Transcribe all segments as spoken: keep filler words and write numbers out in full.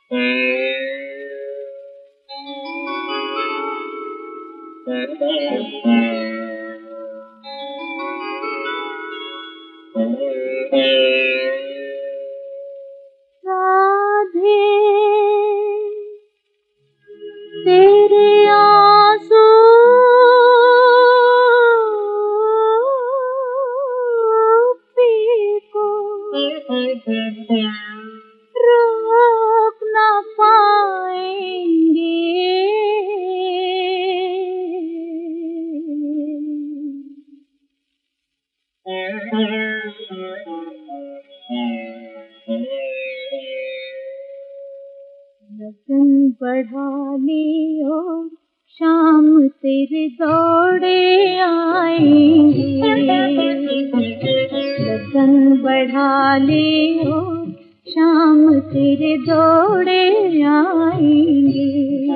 राधे तेरे आंसू को रोक ना पाएंगे। लगन बढ़ा लियो शाम तेरे दौड़े आएंगे। लगन बढ़ा लियो शाम तेरे दौड़े आएंगे।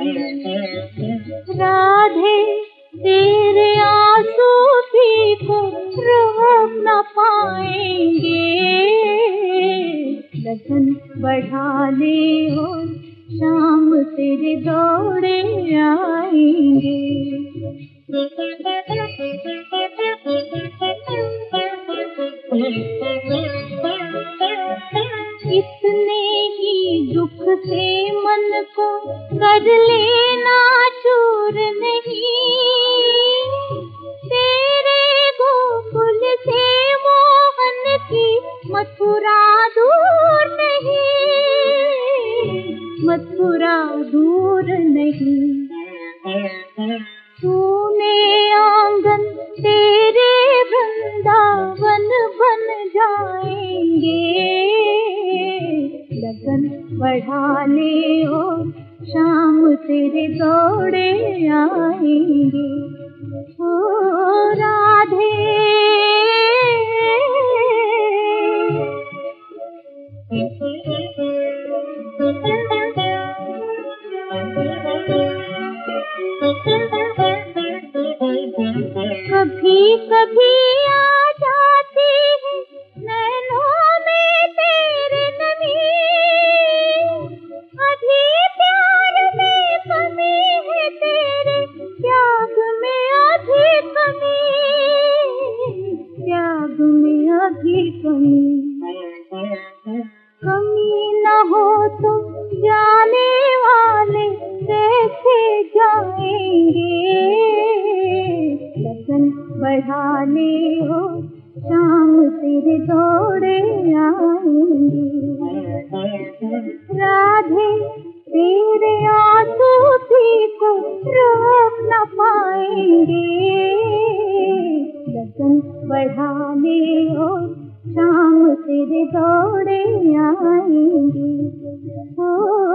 राधे तेरे आंसू भी को रोक न पाएंगे। लगन बढ़ा लियो शाम तेरे दौड़े आएंगे। इतने ही दुख से मन को कर लेना चूर नहीं। तेरे गोकुल से मोहन की मथुरा दूर नहीं, मथुरा दूर नहीं। तूने आंगन तेरे वृंदावन बन जाएंगे। लगन बढ़ा ले और शाम तेरे दौड़े आएंगे। ओ राधे कभी कभी आ जाती है नैनों में तेरे नमी। अभी प्यार में कमी है तेरे त्याग में अभी कमी, त्याग में अभी कमी। कमी न हो तो जाने वाले कैसे जाएंगे। लगन बढ़ा ले हो शाम तेरे दौड़े आएंगे। राधे तेरे आंसू भी को रोक न पाएंगे। लगन बढ़ा ले हो शाम तेरे दौड़े आएंगे। ओ